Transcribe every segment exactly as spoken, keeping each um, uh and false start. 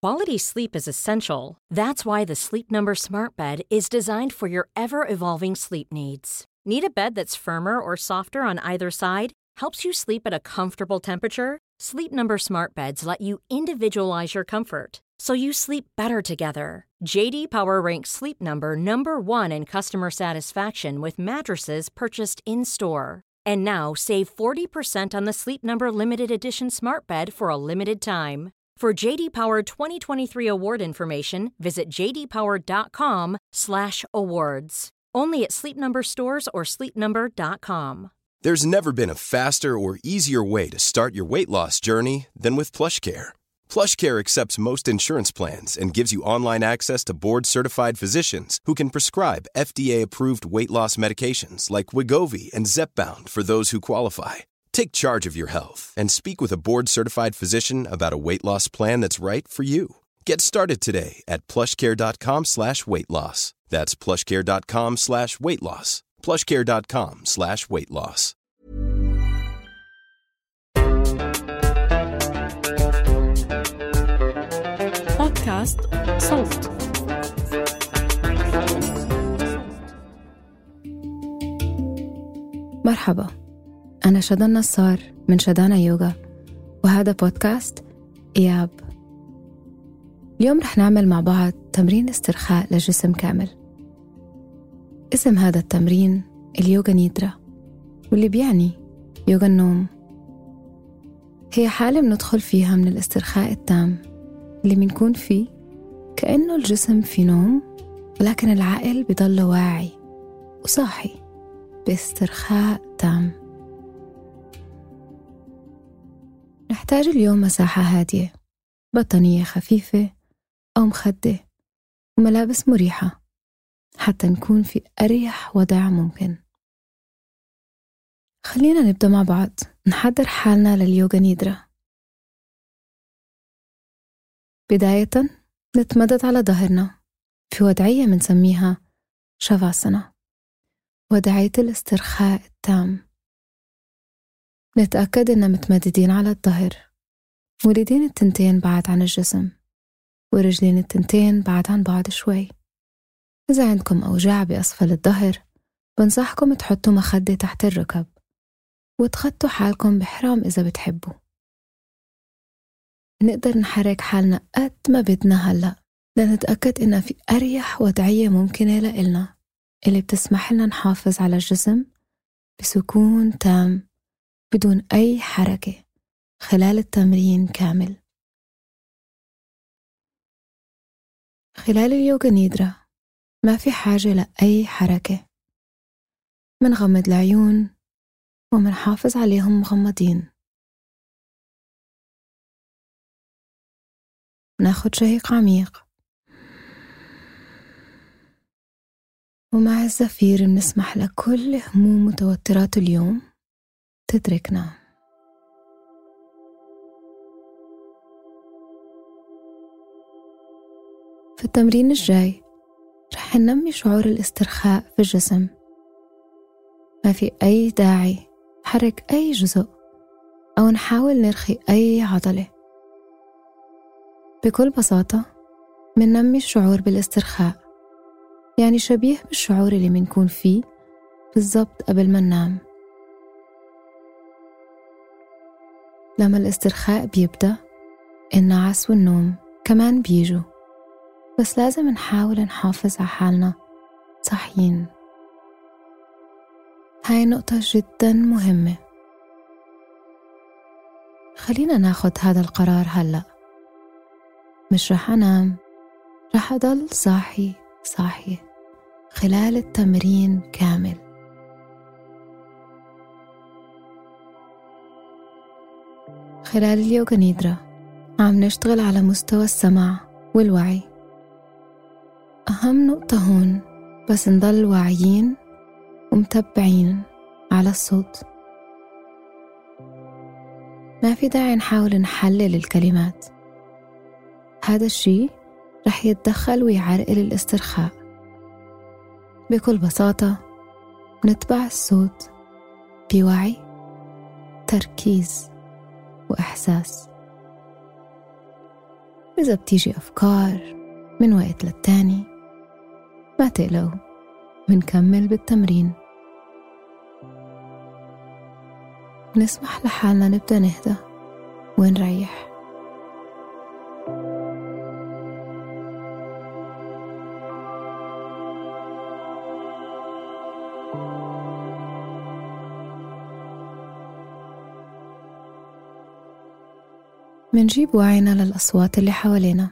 Quality sleep is essential. That's why the Sleep Number Smart Bed is designed for your ever-evolving sleep needs. Need a bed that's firmer or softer on either side? Helps you sleep at a comfortable temperature? Sleep Number Smart Beds let you individualize your comfort, so you sleep better together. J D Power ranks Sleep Number number one in customer satisfaction with mattresses purchased in-store. And now save forty percent on the Sleep Number Limited Edition Smart Bed for a limited time. For J D Power twenty twenty-three award information, visit j d power dot com slash awards. Only at Sleep Number stores or sleep number dot com. There's never been a faster or easier way to start your weight loss journey than with PlushCare. PlushCare accepts most insurance plans and gives you online access to board-certified physicians who can prescribe F D A-approved weight loss medications like Wegovy and Zepbound for those who qualify. Take charge of your health and speak with a board-certified physician about a weight loss plan that's right for you. Get started today at plushcare.com slash weight loss. That's plushcare.com slash weight loss. plushcare.com slash weight loss. بودكاست صوت. مرحبا، أنا شدى النصار من شدانا يوغا، وهذا بودكاست إياب. اليوم رح نعمل مع بعض تمرين استرخاء للجسم كامل. اسم هذا التمرين اليوغا نيدرا، واللي بيعني يوغا النوم. هي حالة بندخل فيها من الاسترخاء التام اللي بنكون فيه كأنه الجسم في نوم، ولكن العقل بيضل واعي وصاحي باسترخاء تام. نحتاج اليوم مساحة هادية، بطانية خفيفة أو مخدة، وملابس مريحة حتى نكون في أريح وضع ممكن. خلينا نبدأ مع بعض نحضر حالنا لليوغا نيدرا. بداية نتمدد على ظهرنا في وضعية منسميها شافاسانا، وضعية الاسترخاء التام. نتأكد إننا متمددين على الظهر، واليدين التنتين بعد عن الجسم، ورجلين التنتين بعد عن بعض شوي. إذا عندكم أوجاع بأسفل الظهر، بنصحكم تحطوا مخدة تحت الركب وتخطوا حالكم بحرام إذا بتحبوا. نقدر نحرك حالنا قد ما بدنا هلأ لنتأكد إننا في أريح وضعية ممكنة لإلنا، اللي بتسمح لنا نحافظ على الجسم بسكون تام بدون أي حركة خلال التمرين كامل. خلال اليوغا نيدرا ما في حاجة لأي حركة. منغمض العيون ومنحافظ عليهم مغمضين. ناخد شهيق عميق، ومع الزفير بنسمح لكل هموم وتوترات اليوم تتركنا. في التمرين الجاي رح ننمي شعور الاسترخاء في الجسم. ما في أي داعي نحرك أي جزء أو نحاول نرخي أي عضلة. بكل بساطة مننمي الشعور بالاسترخاء، يعني شبيه بالشعور اللي منكون فيه بالضبط قبل ما ننام. لما الاسترخاء بيبدأ، النعاس والنوم كمان بيجوا، بس لازم نحاول نحافظ على حالنا صاحيين. هاي نقطة جدا مهمة. خلينا ناخد هذا القرار هلأ. مش رح أنام، رح أضل صاحي صاحي خلال التمرين كامل. خلال اليوغا نيدرا عم نشتغل على مستوى السمع والوعي. أهم نقطة هون بس نضل واعيين ومتبعين على الصوت. ما في داعي نحاول نحلل الكلمات، هذا الشيء رح يتدخل ويعرقل الاسترخاء. بكل بساطة نتبع الصوت بوعي، تركيز وإحساس. إذا بتيجي أفكار من وقت للتاني ما تقلقوا، منكمل بالتمرين. نسمح لحالنا نبدأ نهدى ونريح. منجيب وعينا للأصوات اللي حوالينا،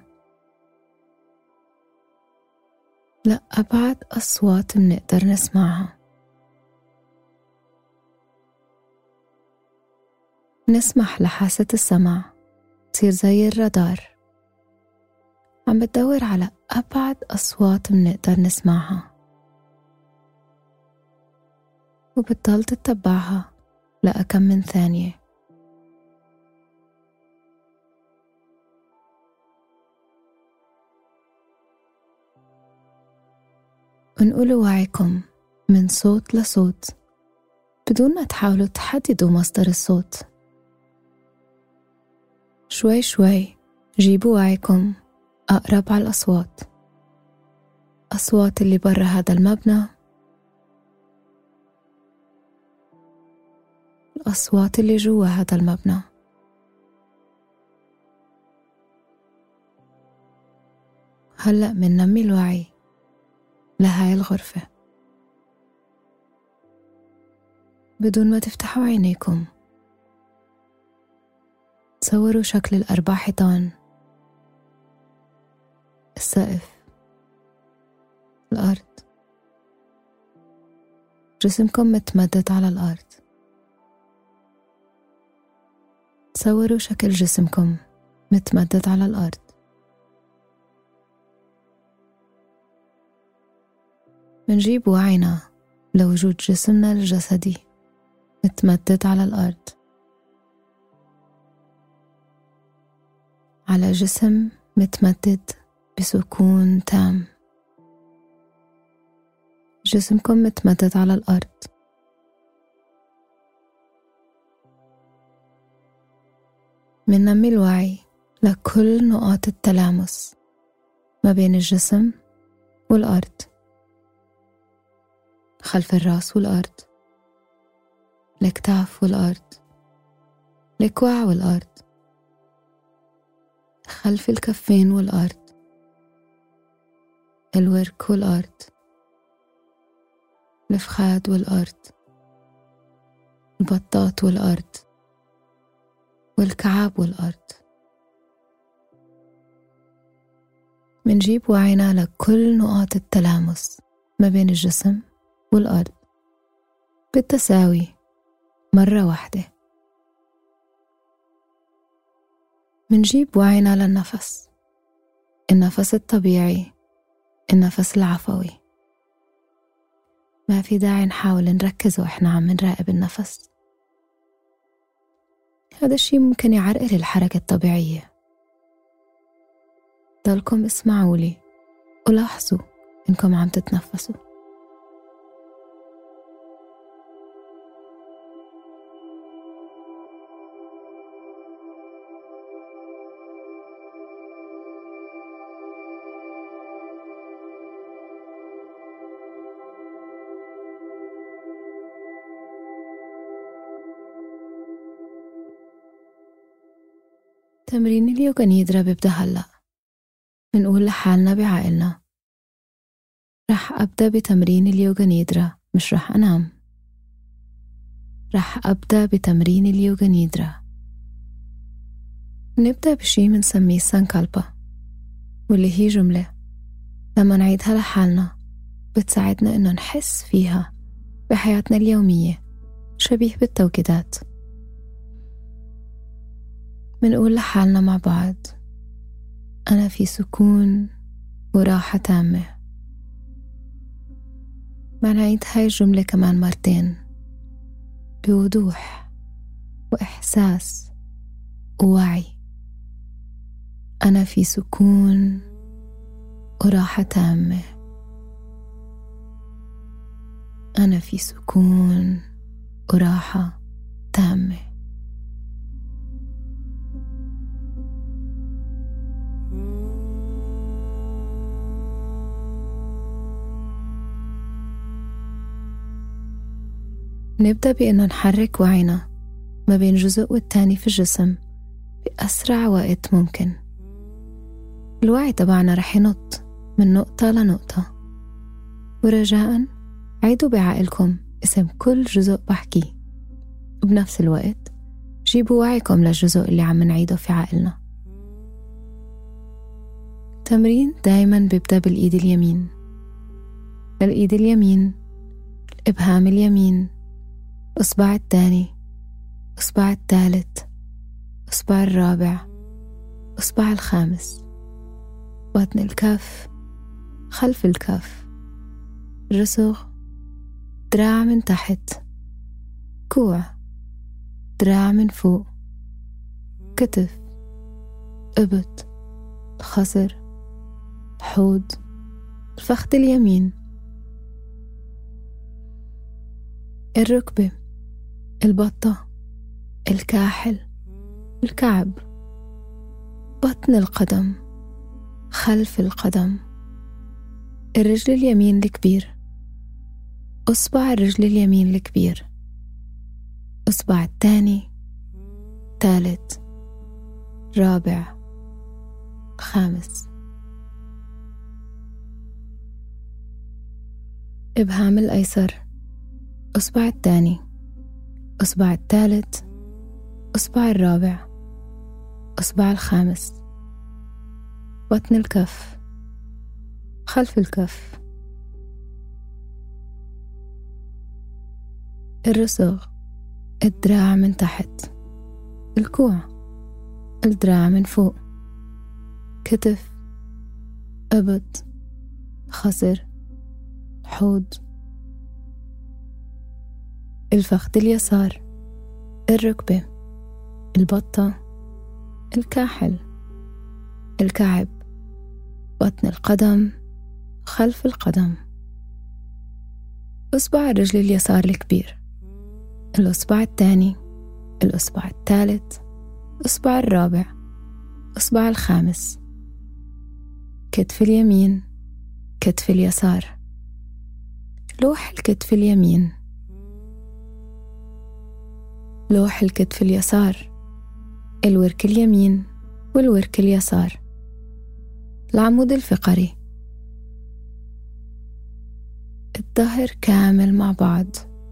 لأبعد أصوات منقدر نسمعها. نسمح لحاسة السمع تصير زي الرادار، عم بتدور على أبعد أصوات منقدر نسمعها، وبتضل تتبعها لأكم من ثانية. انقلوا وعيكم من صوت لصوت بدون ما تحاولوا تحددوا مصدر الصوت. شوي شوي جيبوا وعيكم أقرب على الأصوات، أصوات اللي برا هذا المبنى، الأصوات اللي جوا هذا المبنى. هلأ مننمي الوعي لهاي الغرفة بدون ما تفتحوا عينيكم. تصوروا شكل الأربع حيطان، السقف، الأرض. جسمكم متمدد على الأرض. تصوروا شكل جسمكم متمدد على الأرض. منجيب وعينا لوجود جسمنا الجسدي متمدد على الأرض، على جسم متمدد بسكون تام. جسمكم متمدد على الأرض. مننمي الوعي لكل نقاط التلامس ما بين الجسم والأرض، خلف الرأس والأرض، الأكتاف والأرض، الكوع والأرض، خلف الكفين والأرض، الورك والأرض، الفخاد والأرض، البطاط والأرض، والكعاب والأرض. منجيب وعينا لكل نقاط التلامس ما بين الجسم والأرض بالتساوي مرة واحدة. منجيب وعينا للنفس، النفس الطبيعي، النفس العفوي. ما في داعي نحاول نركز وإحنا عم نراقب النفس، هذا الشيء ممكن يعرقل الحركة الطبيعية. ضلكم اسمعوا لي ولاحظوا إنكم عم تتنفسوا. تمرين اليوغا نيدرا بيبدأ هلأ. منقول لحالنا بعقلنا رح أبدأ بتمرين اليوغا نيدرا، مش رح أنام. رح أبدأ بتمرين اليوغا نيدرا. نبدأ بشي منسميه سانكالبا، واللي هي جملة لما نعيدها لحالنا بتساعدنا إنه نحس فيها بحياتنا اليومية، شبيه بالتوكيدات. منقول لحالنا مع بعض أنا في سكون وراحة تامة. ما نعيد هاي الجملة كمان مرتين بوضوح وإحساس ووعي. أنا في سكون وراحة تامة. أنا في سكون وراحة تامة. نبدأ بأنه نحرك وعينا ما بين جزء والتاني في الجسم بأسرع وقت ممكن. الوعي تبعنا رح ينط من نقطة لنقطة، ورجاءً عيدوا بعقلكم اسم كل جزء بحكيه، وبنفس الوقت جيبوا وعيكم للجزء اللي عم نعيده في عقلنا. تمرين دايماً بيبدأ بالإيد اليمين. الإيد اليمين، الإبهام اليمين، أصبع الثاني، أصبع الثالث، أصبع الرابع، أصبع الخامس، بطن الكف، خلف الكف، الرسغ، دراع من تحت، كوع، دراع من فوق، كتف، إبط، الخصر، الحوض، الفخذ اليمين، الركبة، البطة، الكاحل، الكعب، بطن القدم، خلف القدم، الرجل اليمين الكبير، أصبع الرجل اليمين الكبير، أصبع الثاني، ثالث، رابع، خامس، إبهام الأيسر، أصبع الثاني، أصبع الثالث، أصبع الرابع، أصبع الخامس، بطن الكف، خلف الكف، الرسغ، الدراع من تحت، الكوع، الدراع من فوق، كتف، إبط، خصر، حوض، الفخذ اليسار، الركبة، البطة، الكاحل، الكعب، بطن القدم، خلف القدم، أصبع الرجل اليسار الكبير، الأصبع الثاني، الأصبع الثالث، الأصبع الرابع، الأصبع الخامس، كتف اليمين، كتف اليسار، لوح الكتف اليمين، لوح الكتف اليسار، الورك اليمين والورك اليسار، العمود الفقري، الظهر كامل مع بعض،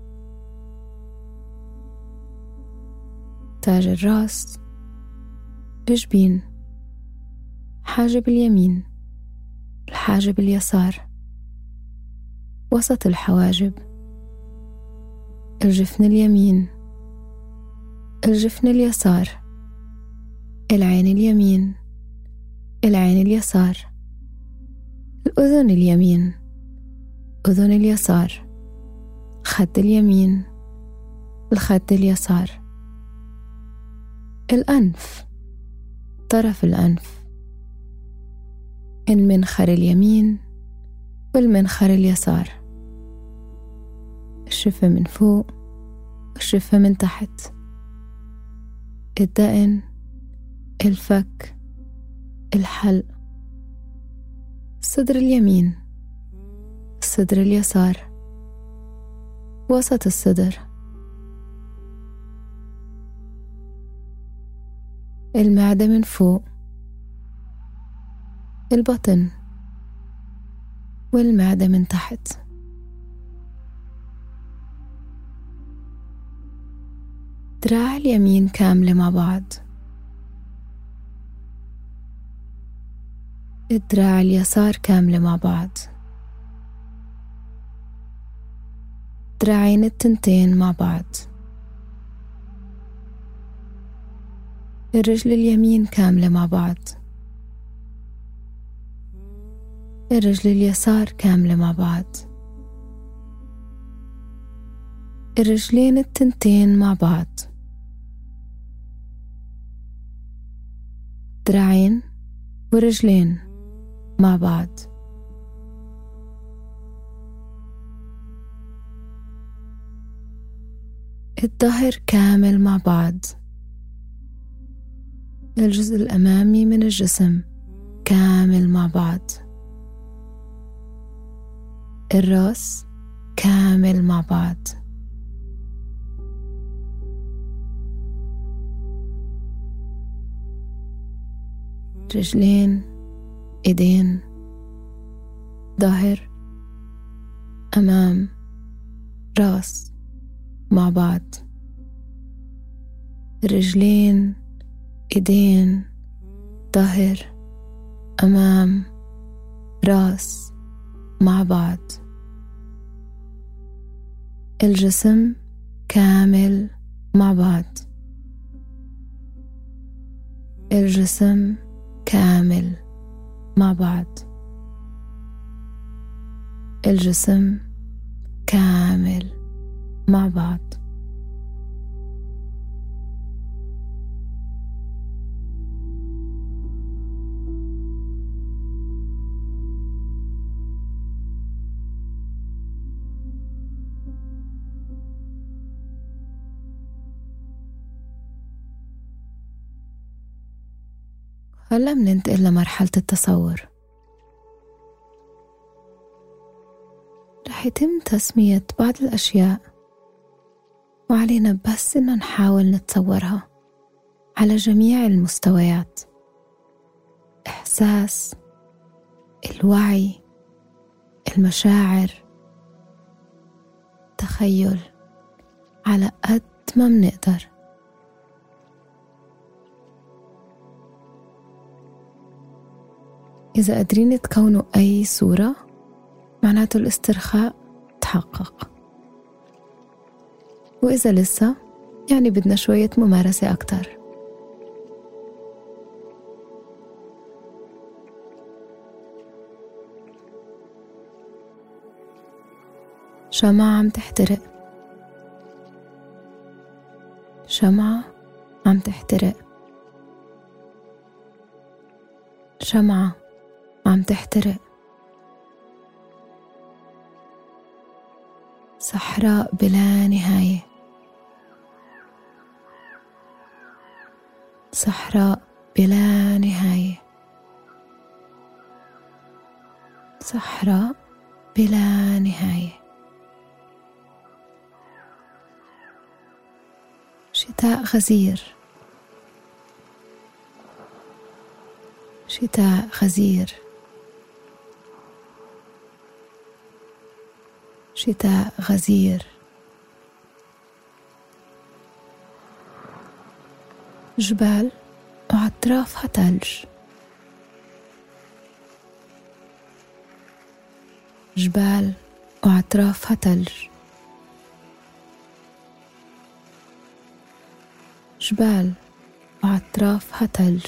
تاج الراس، الجبين، حاجب اليمين، الحاجب اليسار، وسط الحواجب، الجفن اليمين، الجفن اليسار، العين اليمين، العين اليسار، الأذن اليمين، أذن اليسار، الخد اليمين، الخد اليسار، الأنف، طرف الأنف، المنخر اليمين والمنخر اليسار، الشفة من فوق والشفة من تحت، الدقن، الفك، الحلق، الصدر اليمين، الصدر اليسار، وسط الصدر، المعدة من فوق، البطن والمعدة من تحت، دراع اليمين كاملة مع بعض، الدراع اليسار كاملة مع بعض، دراعين التنتين مع بعض، الرجل اليمين كاملة مع بعض، الرجل اليسار كاملة مع بعض، الرجلين التنتين مع بعض، دراعين ورجلين مع بعض، الظهر كامل مع بعض، الجزء الأمامي من الجسم كامل مع بعض، الرأس كامل مع بعض، رجلين، إيدين، ظهر، أمام، راس مع بعض. رجلين، إيدين، ظهر، أمام، راس مع بعض. الجسم كامل مع بعض. الجسم كامل مع بعض. الجسم كامل مع بعض. هلا مننتقل لمرحلة التصور. رح يتم تسمية بعض الأشياء وعلينا بس إنه نحاول نتصورها على جميع المستويات: إحساس، الوعي، المشاعر، تخيل، على قد ما منقدر. إذا قادرين تكونوا أي صورة معناته الاسترخاء تحقق، وإذا لسه يعني بدنا شوية ممارسة أكتر. شمعة عم تحترق. شمعة عم تحترق. شمعة عم تحترق. صحراء بلا نهاية. صحراء بلا نهاية. صحراء بلا نهاية. شتاء غزير. شتاء غزير. شتاء غزير. جبال وأطرافها ثلج. جبال وأطرافها ثلج. جبال وأطرافها ثلج.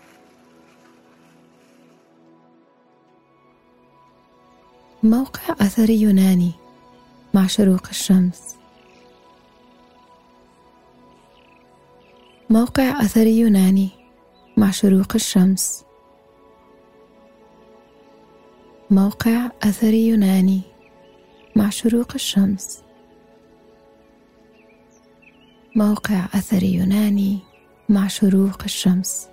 موقع أثري يوناني مع شروق الشمس. موقع أثري يوناني مع شروق الشمس. موقع أثري يوناني مع شروق الشمس. موقع أثري يوناني مع شروق الشمس.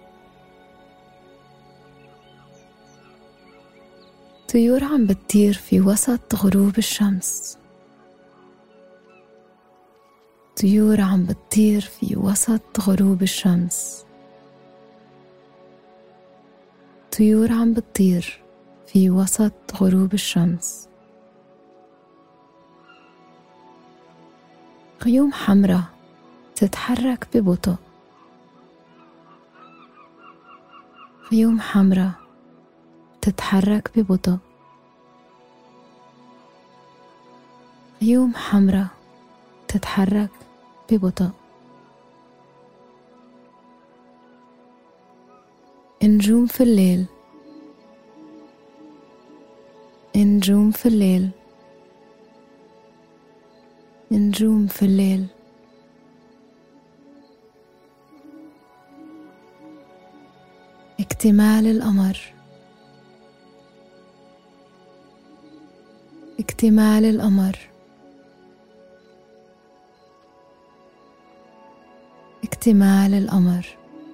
طيور عم بتطير في وسط غروب الشمس. طيور عم بتطير في وسط غروب الشمس. طيور عم بتطير في وسط غروب الشمس. غيوم حمراء تتحرك ببطء. غيوم حمراء تتحرك ببطء. غيوم حمراء تتحرك ببطء. نجوم في الليل. نجوم في الليل. نجوم في الليل. اكتمال القمر. اكتمال القمر. اكتمال القمر.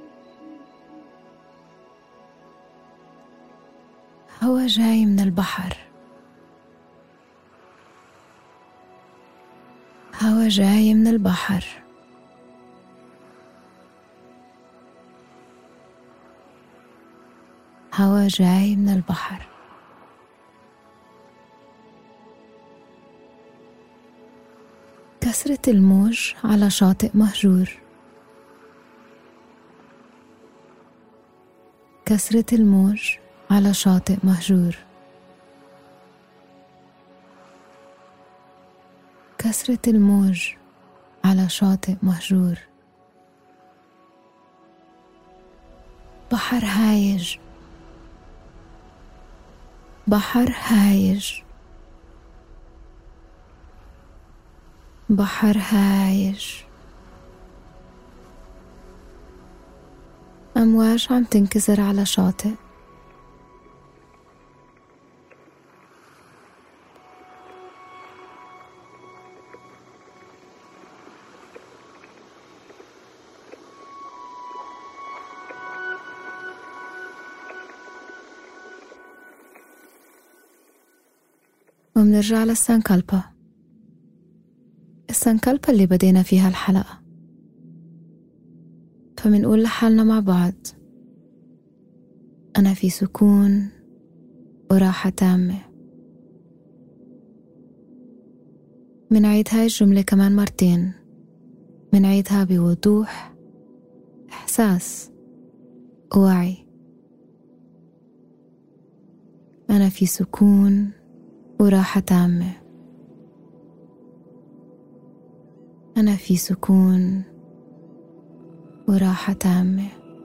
هوا جاي من البحر. هوا جاي من البحر. هوا جاي من البحر. كسرة الموج على شاطئ مهجور. كسرة الموج على شاطئ مهجور. كسرة الموج على شاطئ مهجور. بحر هايج. بحر هايج. بحر هايج. أمواج عم تنكسر على شاطئ. ومنرجع للسانكالبا، السانكالبا اللي بدينا فيها الحلقة. فمنقول لحالنا مع بعض: أنا في سكون وراحة تامة. منعيد هاي الجملة كمان مرتين، منعيدها بوضوح، إحساس، ووعي. أنا في سكون وراحة تامة. أنا في سكون وراحة تامة.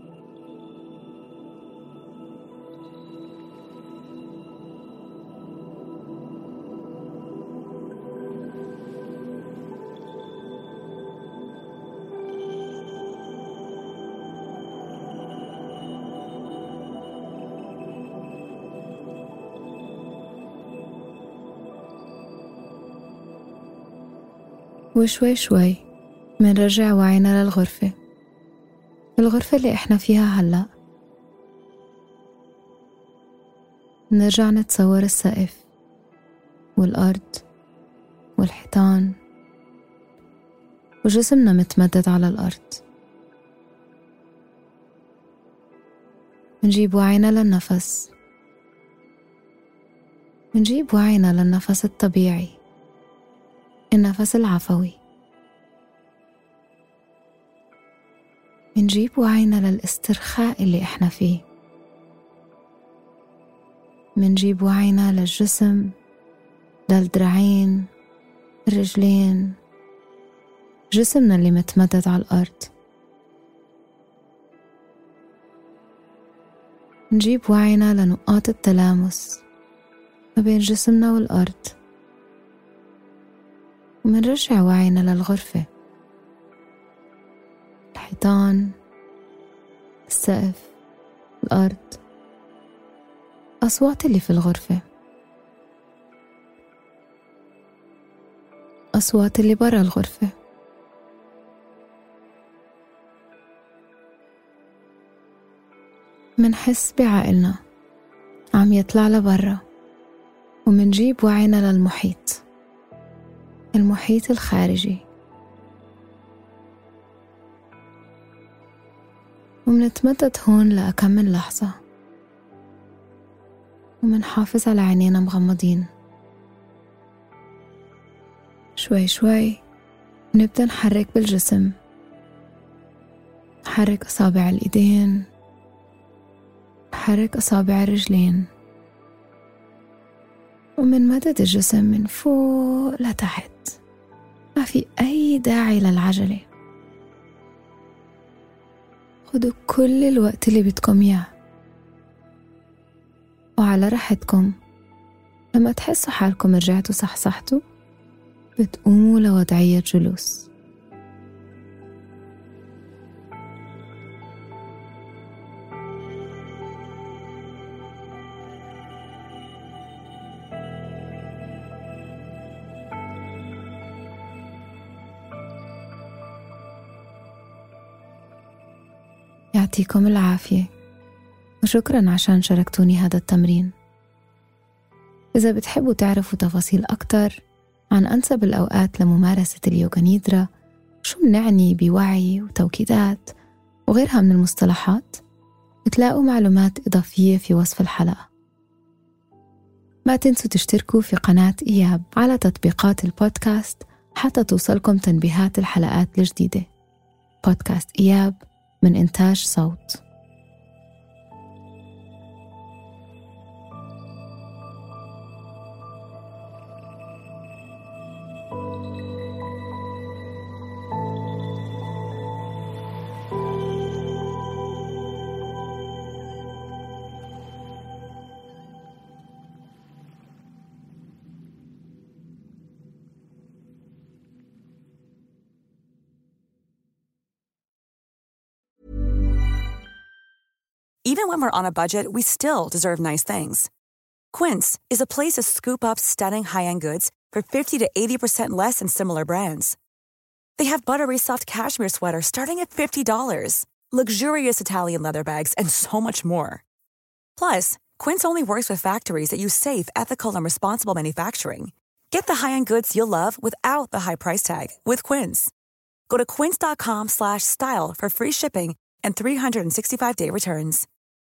وشوي شوي منرجع وعينا للغرفة، الغرفة اللي احنا فيها هلأ. نرجع نتصور السقف والأرض والحيطان وجسمنا متمدد على الأرض. نجيب وعينا للنفس، نجيب وعينا للنفس الطبيعي، النفس العفوي. منجيب وعينا للاسترخاء اللي احنا فيه. منجيب وعينا للجسم، للدراعين، الرجلين، جسمنا اللي متمدد على الأرض. نجيب وعينا لنقاط التلامس ما بين جسمنا والأرض. ومنرجع وعينا للغرفة، الحيطان، السقف، الأرض، أصوات اللي في الغرفة، أصوات اللي برا الغرفة. منحس بعقلنا عم يطلع لبرا، ومنجيب وعينا للمحيط، المحيط الخارجي. ومنتمدد هون لأكم من لحظة، ومنحافظ على عينينا مغمضين. شوي شوي نبدأ نحرك بالجسم، نحرك أصابع الإيدين، نحرك أصابع الرجلين، ومن مدد الجسم من فوق لتحت. ما في أي داعي للعجلة. خدوا كل الوقت اللي بدكم إياه، وعلى راحتكم. لما تحسوا حالكم رجعتوا صحصحتوا، بتقوموا لوضعية جلوس. يعطيكم العافية، وشكرا عشان شاركتوني هذا التمرين. إذا بتحبوا تعرفوا تفاصيل أكتر عن أنسب الأوقات لممارسة اليوغا نيدرا، شو منعني بوعي وتوكيدات وغيرها من المصطلحات، وتلاقوا معلومات إضافية في وصف الحلقة. ما تنسوا تشتركوا في قناة إياب على تطبيقات البودكاست حتى توصلكم تنبيهات الحلقات الجديدة. بودكاست إياب من إنتاج صوت. Even when we're on a budget, we still deserve nice things. Quince is a place to scoop up stunning high-end goods for fifty to eighty percent less than similar brands. They have buttery soft cashmere sweaters starting at fifty dollars, luxurious Italian leather bags, and so much more. Plus, Quince only works with factories that use safe, ethical, and responsible manufacturing. Get the high-end goods you'll love without the high price tag with Quince. Go to quince dot com slash style for free shipping and three hundred sixty-five day returns.